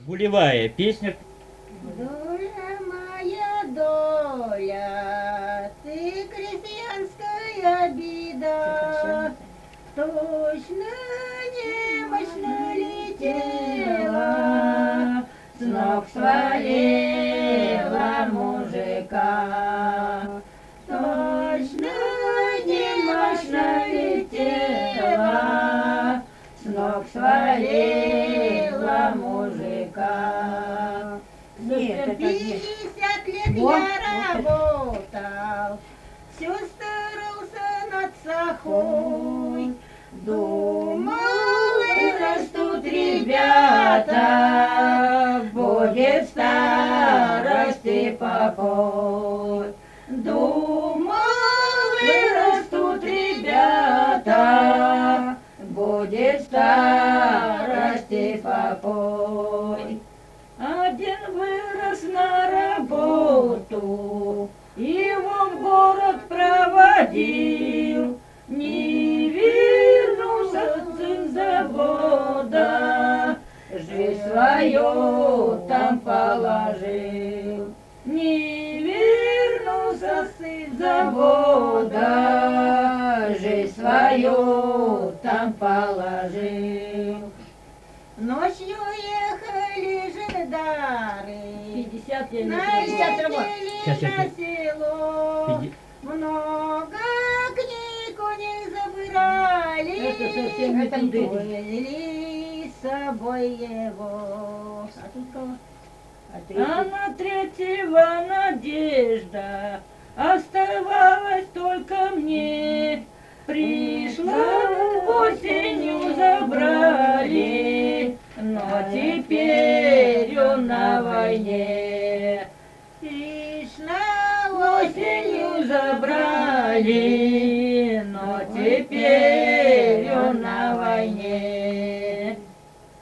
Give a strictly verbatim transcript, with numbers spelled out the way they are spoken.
Булевая песня. Доля моя, доля, ты крестьянская беда, точно немощно летела, с ног свалила мужика. Точно немощно летела, с ног свалила мужика. Нет, это не. пятьдесят лет Вот, я вот работал, все старался над сахой. Думал, вырастут ребята, будет в старости покой. Думал, вырастут ребята, будет в старости покой. Один вырос на работу, его в город проводил, не вернулся сын с завода, жизнь свою там положил. Не вернулся сын с завода, жизнь свою там положил. Ночью ехали жидары, пятьдесят лет. налетели Сейчас, на сейчас. село, Пяти- много книг у них забрали, Это совсем не это туды. увезли с собой его. А тут кого? А А третий? на третьего надежда оставалась только мне. Пришла осенью, забрали, но теперь он на войне. Пришла осенью, забрали, но теперь он на войне.